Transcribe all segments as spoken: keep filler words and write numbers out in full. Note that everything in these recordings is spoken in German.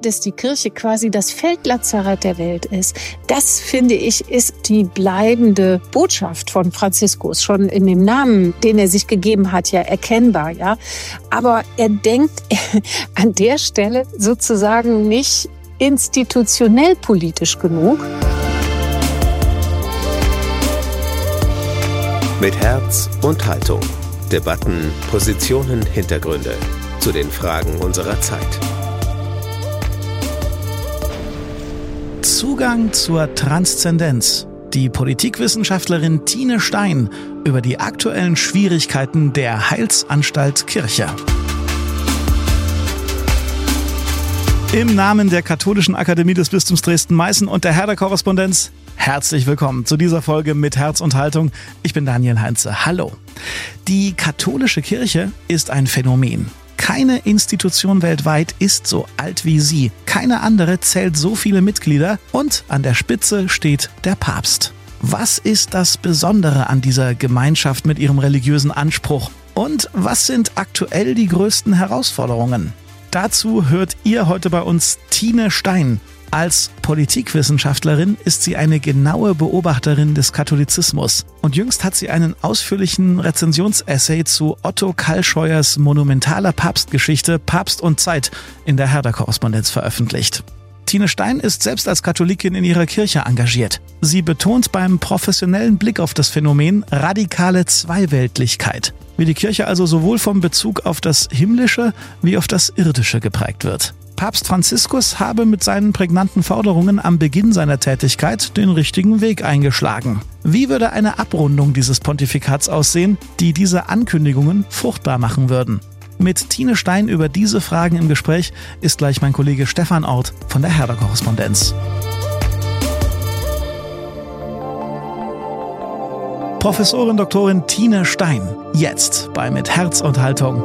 dass die Kirche quasi das Feldlazarett der Welt ist, das, finde ich, ist die bleibende Botschaft von Franziskus. Schon in dem Namen, den er sich gegeben hat, ja erkennbar, ja. Aber er denkt an der Stelle sozusagen nicht institutionell politisch genug. Mit Herz und Haltung. Debatten, Positionen, Hintergründe zu den Fragen unserer Zeit. Zugang zur Transzendenz. Die Politikwissenschaftlerin Tine Stein über die aktuellen Schwierigkeiten der Heilsanstalt Kirche. Im Namen der Katholischen Akademie des Bistums Dresden-Meißen und der Herder-Korrespondenz herzlich willkommen zu dieser Folge mit Herz und Haltung. Ich bin Daniel Heinze. Hallo. Die katholische Kirche ist ein Phänomen. Keine Institution weltweit ist so alt wie sie. Keine andere zählt so viele Mitglieder und an der Spitze steht der Papst. Was ist das Besondere an dieser Gemeinschaft mit ihrem religiösen Anspruch? Und was sind aktuell die größten Herausforderungen? Dazu hört ihr heute bei uns Tine Stein. Als Politikwissenschaftlerin ist sie eine genaue Beobachterin des Katholizismus. Und jüngst hat sie einen ausführlichen Rezensionsessay zu Otto Kalscheuers monumentaler Papstgeschichte Papst und Zeit in der Herder-Korrespondenz veröffentlicht. Tine Stein ist selbst als Katholikin in ihrer Kirche engagiert. Sie betont beim professionellen Blick auf das Phänomen radikale Zweiweltlichkeit, wie die Kirche also sowohl vom Bezug auf das Himmlische wie auf das Irdische geprägt wird. Papst Franziskus habe mit seinen prägnanten Forderungen am Beginn seiner Tätigkeit den richtigen Weg eingeschlagen. Wie würde eine Abrundung dieses Pontifikats aussehen, die diese Ankündigungen fruchtbar machen würden? Mit Tine Stein über diese Fragen im Gespräch ist gleich mein Kollege Stefan Ort von der Herder-Korrespondenz. Professorin Doktorin Tine Stein, jetzt bei Mit Herz und Haltung.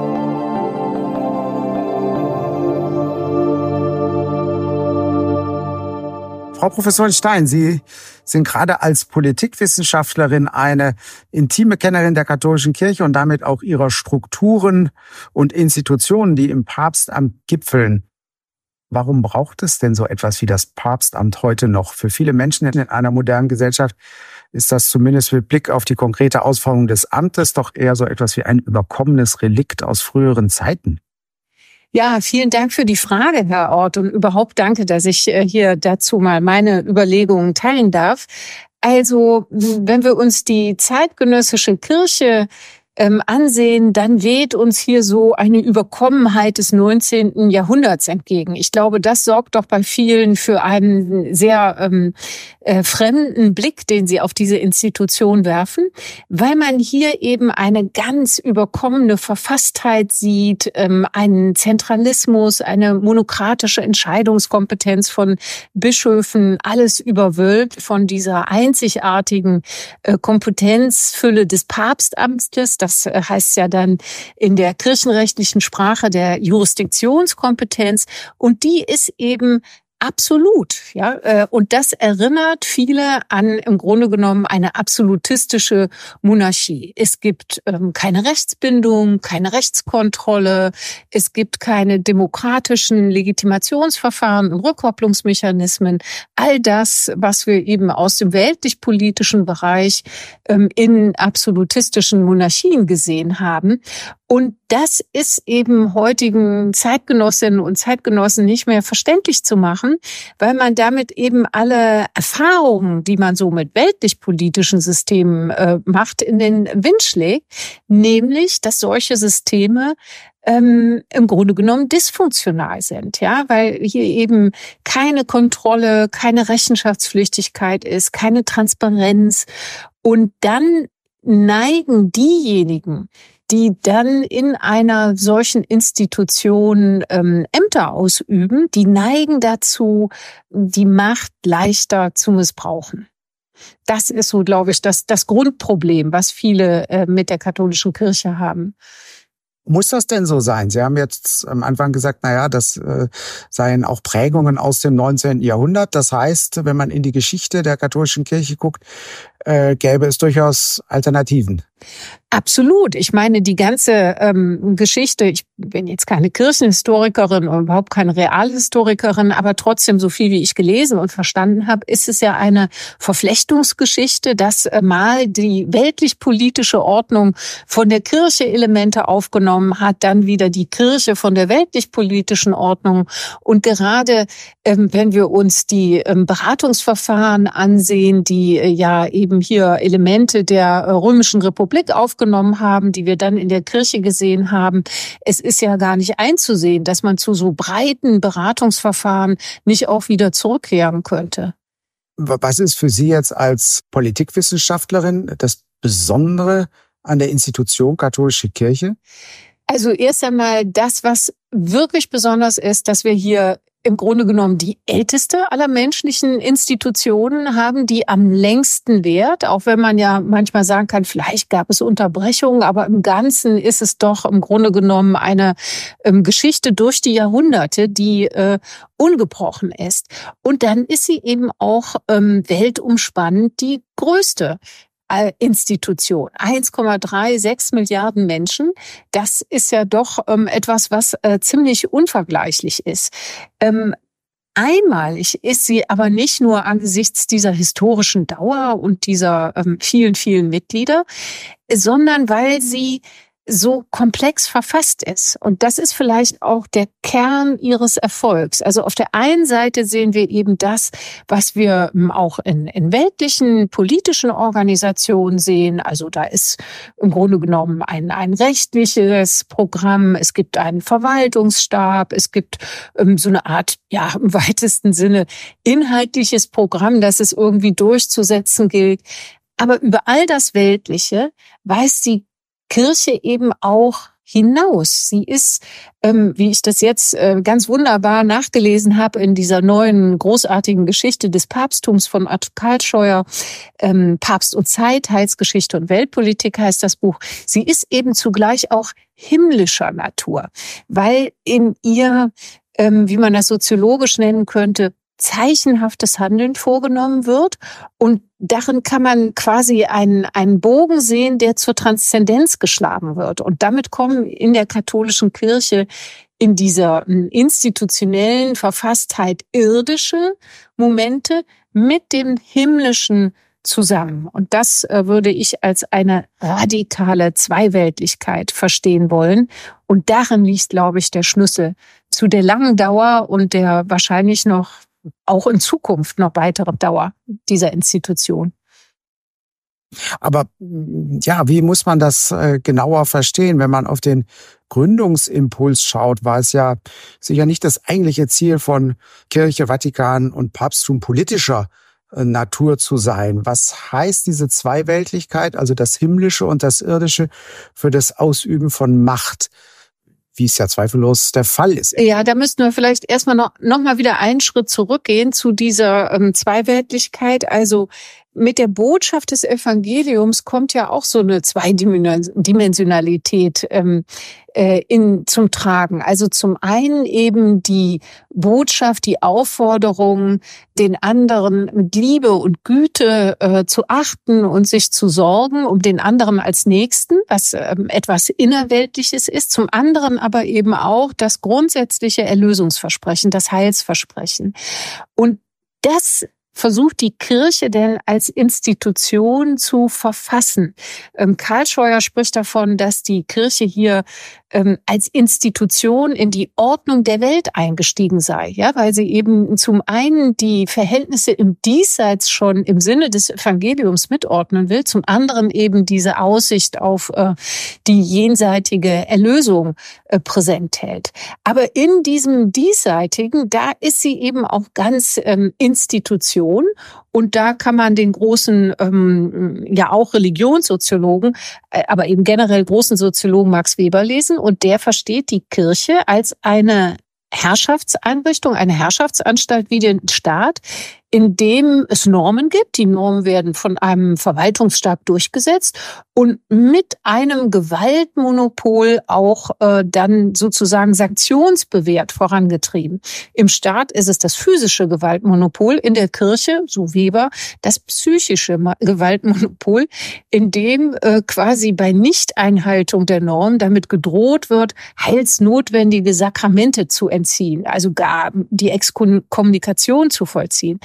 Frau Professorin Stein, Sie sind gerade als Politikwissenschaftlerin eine intime Kennerin der katholischen Kirche und damit auch ihrer Strukturen und Institutionen, die im Papstamt gipfeln. Warum braucht es denn so etwas wie das Papstamt heute noch? Für viele Menschen in einer modernen Gesellschaft ist das zumindest mit Blick auf die konkrete Ausformung des Amtes doch eher so etwas wie ein überkommenes Relikt aus früheren Zeiten. Ja, vielen Dank für die Frage, Herr Ort, und überhaupt danke, dass ich hier dazu mal meine Überlegungen teilen darf. Also, wenn wir uns die zeitgenössische Kirche ähm, ansehen, dann weht uns hier so eine Überkommenheit des neunzehnten Jahrhunderts entgegen. Ich glaube, das sorgt doch bei vielen für einen sehr ähm, äh, fremden Blick, den sie auf diese Institution werfen, weil man hier eben eine ganz überkommene Verfasstheit sieht, ähm, einen Zentralismus, eine monokratische Entscheidungskompetenz von Bischöfen, alles überwölbt von dieser einzigartigen äh, Kompetenzfülle des Papstamtes. Das heißt ja dann in der kirchenrechtlichen Sprache der Jurisdiktionskompetenz. Und die ist eben absolut, ja, und das erinnert viele an im Grunde genommen eine absolutistische Monarchie. Es gibt ähm, keine Rechtsbindung, keine Rechtskontrolle, es gibt keine demokratischen Legitimationsverfahren und Rückkopplungsmechanismen. All das, was wir eben aus dem weltlich-politischen Bereich ähm, in absolutistischen Monarchien gesehen haben. Und das ist eben heutigen Zeitgenossinnen und Zeitgenossen nicht mehr verständlich zu machen, weil man damit eben alle Erfahrungen, die man so mit weltlich-politischen Systemen äh, macht, in den Wind schlägt. Nämlich, dass solche Systeme ähm, im Grunde genommen dysfunktional sind, ja, weil hier eben keine Kontrolle, keine Rechenschaftspflichtigkeit ist, keine Transparenz. Und dann neigen diejenigen, die dann in einer solchen Institution ähm, Ämter ausüben, die neigen dazu, die Macht leichter zu missbrauchen. Das ist so, glaube ich, das, das Grundproblem, was viele äh, mit der katholischen Kirche haben. Muss das denn so sein? Sie haben jetzt am Anfang gesagt, na ja, das äh, seien auch Prägungen aus dem neunzehnten Jahrhundert. Das heißt, wenn man in die Geschichte der katholischen Kirche guckt, äh, gäbe es durchaus Alternativen. Absolut. Ich meine, die ganze ähm, Geschichte, ich bin jetzt keine Kirchenhistorikerin und überhaupt keine Realhistorikerin, aber trotzdem, so viel wie ich gelesen und verstanden habe, ist es ja eine Verflechtungsgeschichte, dass äh, mal die weltlich-politische Ordnung von der Kirche Elemente aufgenommen hat, dann wieder die Kirche von der weltlich-politischen Ordnung. Und gerade ähm, wenn wir uns die ähm, Beratungsverfahren ansehen, die äh, ja eben hier Elemente der äh, Römischen Republik aufgenommen haben, die wir dann in der Kirche gesehen haben. Es ist ja gar nicht einzusehen, dass man zu so breiten Beratungsverfahren nicht auch wieder zurückkehren könnte. Was ist für Sie jetzt als Politikwissenschaftlerin das Besondere an der Institution katholische Kirche? Also erst einmal das, was wirklich besonders ist, dass wir hier im Grunde genommen die älteste aller menschlichen Institutionen haben, die am längsten währt, auch wenn man ja manchmal sagen kann, vielleicht gab es Unterbrechungen, aber im Ganzen ist es doch im Grunde genommen eine ähm, Geschichte durch die Jahrhunderte, die äh, ungebrochen ist. Und dann ist sie eben auch ähm, weltumspannend die größte Institution. eins Komma sechsunddreißig Milliarden Menschen, das ist ja doch ähm, etwas, was äh, ziemlich unvergleichlich ist. Ähm, einmalig ist sie aber nicht nur angesichts dieser historischen Dauer und dieser ähm, vielen, vielen Mitglieder, sondern weil sie so komplex verfasst ist. Und das ist vielleicht auch der Kern ihres Erfolgs. Also auf der einen Seite sehen wir eben das, was wir auch in, in weltlichen, politischen Organisationen sehen. Also da ist im Grunde genommen ein, ein rechtliches Programm, es gibt einen Verwaltungsstab, es gibt ähm, so eine Art, ja, im weitesten Sinne inhaltliches Programm, das es irgendwie durchzusetzen gilt. Aber über all das Weltliche weiß sie Kirche eben auch hinaus. Sie ist, ähm, wie ich das jetzt äh, ganz wunderbar nachgelesen habe in dieser neuen großartigen Geschichte des Papsttums von Arthur Karlsscheuer, ähm, Papst und Zeit, Heilsgeschichte und Weltpolitik heißt das Buch. Sie ist eben zugleich auch himmlischer Natur, weil in ihr, ähm, wie man das soziologisch nennen könnte, zeichenhaftes Handeln vorgenommen wird. Und darin kann man quasi einen, einen Bogen sehen, der zur Transzendenz geschlagen wird. Und damit kommen in der katholischen Kirche in dieser institutionellen Verfasstheit irdische Momente mit dem himmlischen zusammen. Und das äh, würde ich als eine radikale Zweiweltlichkeit verstehen wollen. Und darin liegt, glaube ich, der Schlüssel zu der langen Dauer und der wahrscheinlich noch auch in Zukunft noch weitere Dauer dieser Institution. Aber ja, wie muss man das äh, genauer verstehen? Wenn man auf den Gründungsimpuls schaut, war es ja sicher nicht das eigentliche Ziel von Kirche, Vatikan und Papsttum politischer äh, Natur zu sein. Was heißt diese Zweiweltlichkeit, also das Himmlische und das Irdische, für das Ausüben von Macht? Wie es ja zweifellos der Fall ist. Ja, da müssten wir vielleicht erstmal noch, noch mal wieder einen Schritt zurückgehen zu dieser ähm, Zweiweltlichkeit. Also mit der Botschaft des Evangeliums kommt ja auch so eine Zweidimensionalität ähm, äh, in, zum Tragen. Also zum einen eben die Botschaft, die Aufforderung, den anderen mit Liebe und Güte äh, zu achten und sich zu sorgen um den anderen als Nächsten, was ähm, etwas Innerweltliches ist. Zum anderen aber eben auch das grundsätzliche Erlösungsversprechen, das Heilsversprechen. Und das versucht die Kirche denn als Institution zu verfassen. Ähm, Karlsscheuer spricht davon, dass die Kirche hier ähm, als Institution in die Ordnung der Welt eingestiegen sei, ja, weil sie eben zum einen die Verhältnisse im Diesseits schon im Sinne des Evangeliums mitordnen will, zum anderen eben diese Aussicht auf äh, die jenseitige Erlösung äh, präsent hält. Aber in diesem Diesseitigen, da ist sie eben auch ganz ähm, Institution. Und da kann man den großen, ähm, ja auch Religionssoziologen, äh, aber eben generell großen Soziologen Max Weber lesen. Und der versteht die Kirche als eine Herrschaftseinrichtung, eine Herrschaftsanstalt wie den Staat, in dem es Normen gibt. Die Normen werden von einem Verwaltungsstab durchgesetzt und mit einem Gewaltmonopol auch äh, dann sozusagen sanktionsbewehrt vorangetrieben. Im Staat ist es das physische Gewaltmonopol, in der Kirche, so Weber, das psychische Gewaltmonopol, in dem äh, quasi bei Nichteinhaltung der Norm damit gedroht wird, heilsnotwendige Sakramente zu entziehen, also gar die Exkommunikation zu vollziehen.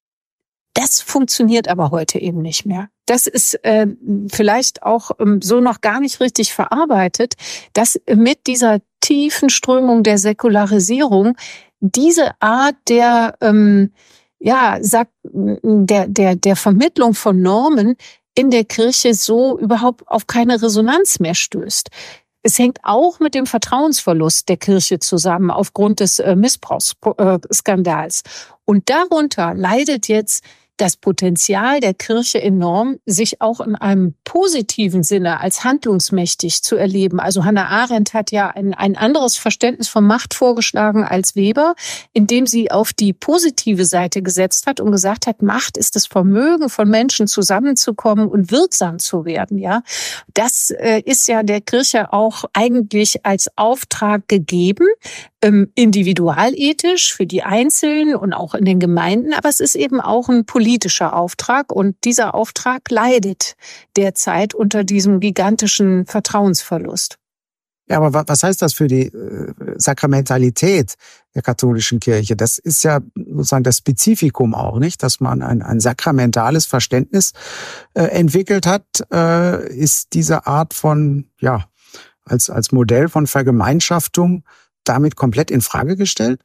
Das funktioniert aber heute eben nicht mehr. Das ist äh, vielleicht auch ähm, so noch gar nicht richtig verarbeitet, dass mit dieser tiefen Strömung der Säkularisierung diese Art der ähm, ja sag, der der der Vermittlung von Normen in der Kirche so überhaupt auf keine Resonanz mehr stößt. Es hängt auch mit dem Vertrauensverlust der Kirche zusammen aufgrund des äh, Missbrauchsskandals. Und darunter leidet jetzt das Potenzial der Kirche enorm, sich auch in einem positiven Sinne als handlungsmächtig zu erleben. Also Hannah Arendt hat ja ein, ein anderes Verständnis von Macht vorgeschlagen als Weber, indem sie auf die positive Seite gesetzt hat und gesagt hat, Macht ist das Vermögen von Menschen zusammenzukommen und wirksam zu werden. Ja, das äh, ist ja der Kirche auch eigentlich als Auftrag gegeben, ähm, individualethisch für die Einzelnen und auch in den Gemeinden, aber es ist eben auch ein politischer Auftrag und dieser Auftrag leidet derzeit unter diesem gigantischen Vertrauensverlust. Ja, aber was heißt das für die äh, Sakramentalität der katholischen Kirche? Das ist ja sozusagen das Spezifikum auch, nicht? Dass man ein, ein sakramentales Verständnis äh, entwickelt hat, äh, ist diese Art von, ja, als, als Modell von Vergemeinschaftung damit komplett in Frage gestellt?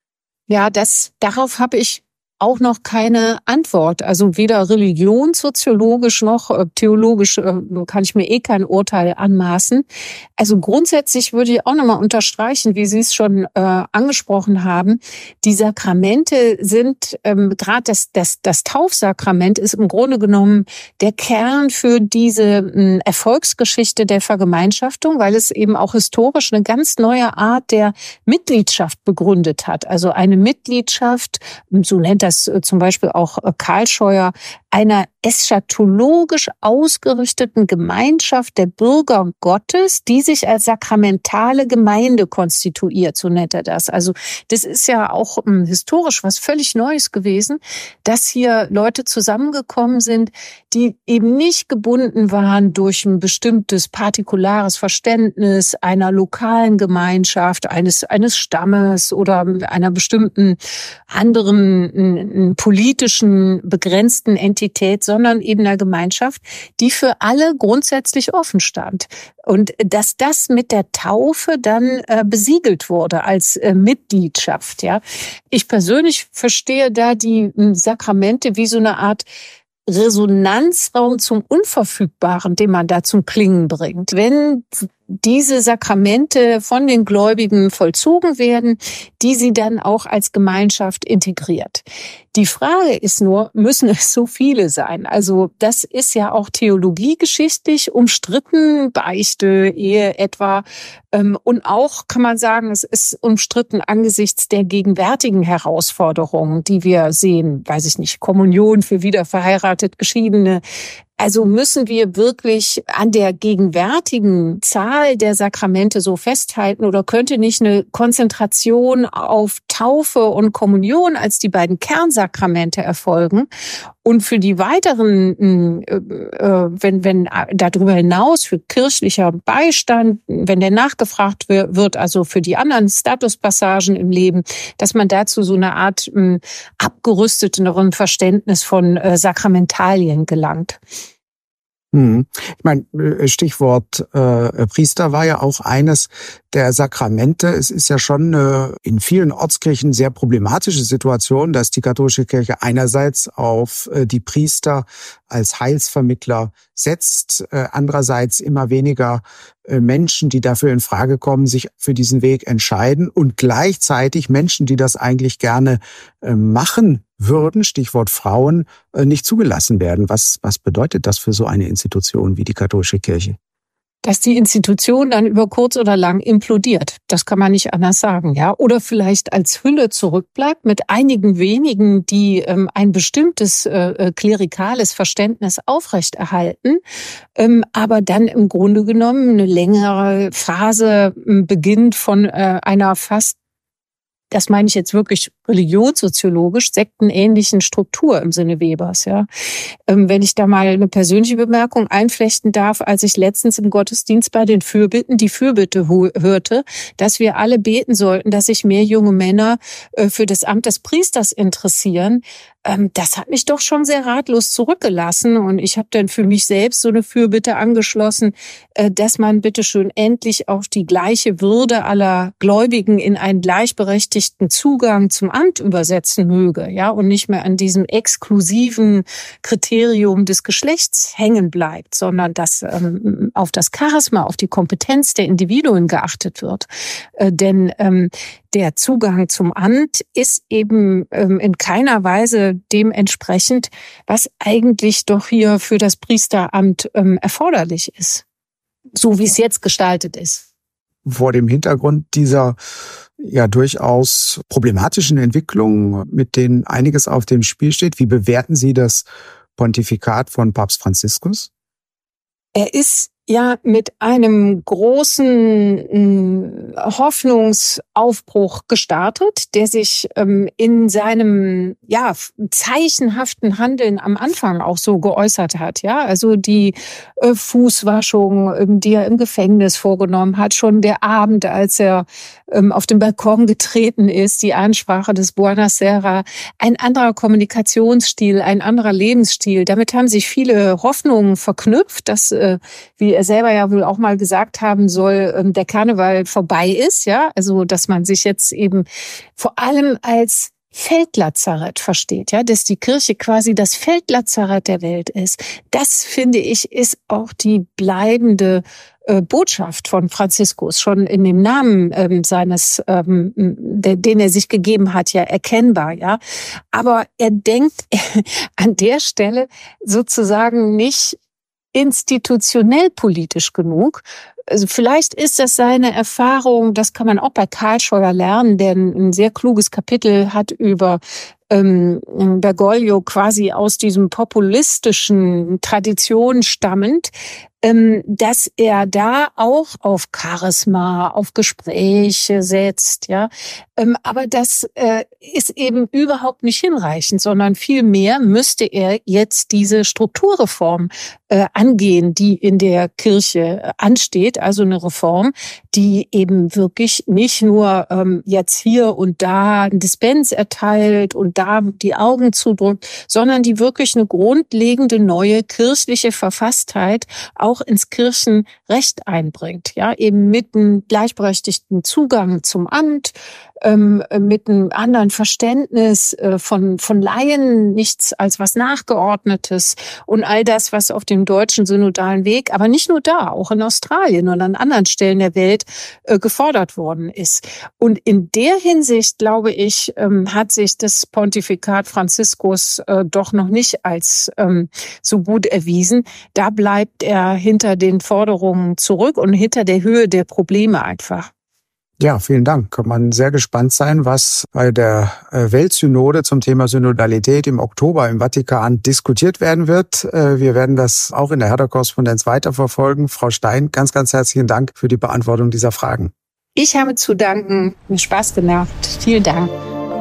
Ja, das, darauf habe ich auch noch keine Antwort. Also weder religionssoziologisch noch äh, theologisch äh, kann ich mir eh kein Urteil anmaßen. Also grundsätzlich würde ich auch nochmal unterstreichen, wie Sie es schon äh, angesprochen haben, die Sakramente sind, ähm, gerade das, das, das Taufsakrament ist im Grunde genommen der Kern für diese äh, Erfolgsgeschichte der Vergemeinschaftung, weil es eben auch historisch eine ganz neue Art der Mitgliedschaft begründet hat. Also eine Mitgliedschaft, so nennt das zum Beispiel auch Karl Scheuer, einer eschatologisch ausgerichteten Gemeinschaft der Bürger Gottes, die sich als sakramentale Gemeinde konstituiert, so nennt er das. Also das ist ja auch um, historisch was völlig Neues gewesen, dass hier Leute zusammengekommen sind, die eben nicht gebunden waren durch ein bestimmtes partikulares Verständnis einer lokalen Gemeinschaft, eines eines Stammes oder einer bestimmten anderen n, n, politischen begrenzten Entität, sondern eben einer Gemeinschaft, die für alle grundsätzlich offen stand. Und dass das mit der Taufe dann äh, besiegelt wurde als äh, Mitgliedschaft. Ja, ich persönlich verstehe da die äh, Sakramente wie so eine Art Resonanzraum zum Unverfügbaren, den man da zum Klingen bringt. Wenn diese Sakramente von den Gläubigen vollzogen werden, die sie dann auch als Gemeinschaft integriert. Die Frage ist nur, müssen es so viele sein? Also das ist ja auch theologiegeschichtlich umstritten, Beichte, Ehe etwa. Und auch kann man sagen, es ist umstritten angesichts der gegenwärtigen Herausforderungen, die wir sehen. Weiß ich nicht, Kommunion für wiederverheiratet Geschiedene. Also müssen wir wirklich an der gegenwärtigen Zahl der Sakramente so festhalten oder könnte nicht eine Konzentration auf Taufe und Kommunion als die beiden Kernsakramente erfolgen? Und für die weiteren, äh, wenn, wenn darüber hinaus für kirchlicher Beistand, wenn der nachgefragt wird, also für die anderen Statuspassagen im Leben, dass man dazu so eine Art äh, abgerüsteteren Verständnis von äh, Sakramentalien gelangt. Hm. Ich meine, Stichwort äh, Priester war ja auch eines der Sakramente. Es ist ja schon äh, in vielen Ortskirchen sehr problematische Situation, dass die katholische Kirche einerseits auf äh, die Priester als Heilsvermittler setzt, äh, andererseits immer weniger äh, Menschen, die dafür in Frage kommen, sich für diesen Weg entscheiden und gleichzeitig Menschen, die das eigentlich gerne äh, machen würden, Stichwort Frauen, nicht zugelassen werden. Was, was bedeutet das für so eine Institution wie die katholische Kirche? dass die Institution dann über kurz oder lang implodiert. Das kann man nicht anders sagen, ja. Oder vielleicht als Hülle zurückbleibt mit einigen wenigen, die ähm, ein bestimmtes äh, klerikales Verständnis aufrechterhalten, ähm, aber dann im Grunde genommen eine längere Phase äh, beginnt von äh, einer fast, das meine ich jetzt wirklich religionssoziologisch, sektenähnlichen Struktur im Sinne Webers. Ja, ähm, wenn ich da mal eine persönliche Bemerkung einflechten darf, als ich letztens im Gottesdienst bei den Fürbitten die Fürbitte hörte, dass wir alle beten sollten, dass sich mehr junge Männer äh, für das Amt des Priesters interessieren, ähm, das hat mich doch schon sehr ratlos zurückgelassen. Und ich habe dann für mich selbst so eine Fürbitte angeschlossen, äh, dass man bitteschön endlich auch die gleiche Würde aller Gläubigen in einen gleichberechtigten Zugang zum Amt übersetzen möge, ja, und nicht mehr an diesem exklusiven Kriterium des Geschlechts hängen bleibt, sondern dass ähm, auf das Charisma, auf die Kompetenz der Individuen geachtet wird. Äh, denn ähm, der Zugang zum Amt ist eben ähm, in keiner Weise dementsprechend, was eigentlich doch hier für das Priesteramt ähm, erforderlich ist, so wie es jetzt gestaltet ist. Vor dem Hintergrund dieser ja durchaus problematischen Entwicklungen, mit denen einiges auf dem Spiel steht, wie bewerten Sie das Pontifikat von Papst Franziskus? Er ist ja mit einem großen Hoffnungsaufbruch gestartet, der sich ähm, in seinem ja zeichenhaften Handeln am Anfang auch so geäußert hat. Ja, also die äh, Fußwaschung, ähm, die er im Gefängnis vorgenommen hat, schon der Abend, als er ähm, auf den Balkon getreten ist, die Ansprache des Buonasera, ein anderer Kommunikationsstil, ein anderer Lebensstil. Damit haben sich viele Hoffnungen verknüpft, dass äh, wie er selber ja wohl auch mal gesagt haben soll, der Karneval vorbei ist, ja, also dass man sich jetzt eben vor allem als Feldlazarett versteht, ja, dass die Kirche quasi das Feldlazarett der Welt ist. Das, finde ich, ist auch die bleibende äh, Botschaft von Franziskus, schon in dem Namen ähm, seines, ähm, de, den er sich gegeben hat, ja erkennbar, ja. Aber er denkt an der Stelle sozusagen nicht institutionell politisch genug. Also vielleicht ist das seine Erfahrung, das kann man auch bei Karl Scheuer lernen, der ein sehr kluges Kapitel hat über ähm, Bergoglio, quasi aus diesem populistischen Tradition stammend, ähm, dass er da auch auf Charisma, auf Gespräche setzt, ja. Ähm, aber das äh, ist eben überhaupt nicht hinreichend, sondern vielmehr müsste er jetzt diese Strukturreform äh, angehen, die in der Kirche äh, ansteht. Also eine Reform, die eben wirklich nicht nur ähm, jetzt hier und da einen Dispens erteilt und da die Augen zudrückt, sondern die wirklich eine grundlegende neue kirchliche Verfasstheit auch ins Kirchenrecht einbringt, ja, eben mit einem gleichberechtigten Zugang zum Amt, ähm, mit einem anderen Verständnis äh, von von Laien, nichts als was Nachgeordnetes und all das, was auf dem deutschen synodalen Weg, aber nicht nur da, auch in Australien und an anderen Stellen der Welt äh, gefordert worden ist. Und in der Hinsicht, glaube ich, ähm, hat sich das Pontifikat Franziskus äh, doch noch nicht als ähm, so gut erwiesen. Da bleibt er hinter den Forderungen zurück und hinter der Höhe der Probleme einfach. Ja, vielen Dank. Kann man sehr gespannt sein, was bei der Weltsynode zum Thema Synodalität im Oktober im Vatikan diskutiert werden wird. Wir werden das auch in der Hertha-Korrespondenz weiterverfolgen. Frau Stein, ganz, ganz herzlichen Dank für die Beantwortung dieser Fragen. Ich habe zu danken. Mir Spaß gemacht. Vielen Dank.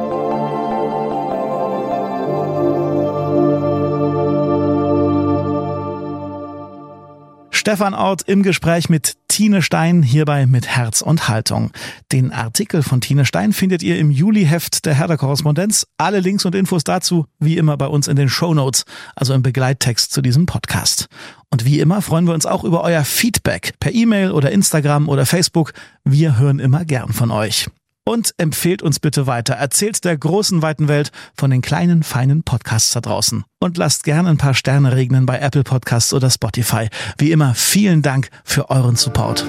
Stefan Ort im Gespräch mit Tine Stein hierbei mit Herz und Haltung. Den Artikel von Tine Stein findet ihr im Juli-Heft der Hertha-Korrespondenz. Alle Links und Infos dazu wie immer bei uns in den Shownotes, also im Begleittext zu diesem Podcast. Und wie immer freuen wir uns auch über euer Feedback per E-Mail oder Instagram oder Facebook. Wir hören immer gern von euch. Und empfehlt uns bitte weiter. Erzählt der großen, weiten Welt von den kleinen, feinen Podcasts da draußen. Und lasst gerne ein paar Sterne regnen bei Apple Podcasts oder Spotify. Wie immer, vielen Dank für euren Support.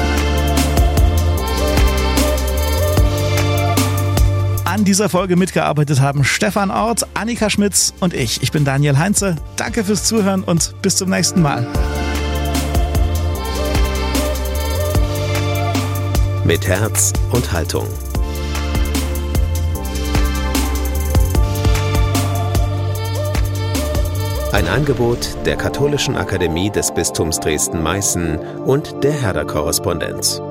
An dieser Folge mitgearbeitet haben Stefan Ort, Annika Schmitz und ich. Ich bin Daniel Heinze. Danke fürs Zuhören und bis zum nächsten Mal. Mit Herz und Haltung. Ein Angebot der Katholischen Akademie des Bistums Dresden-Meißen und der Herder-Korrespondenz.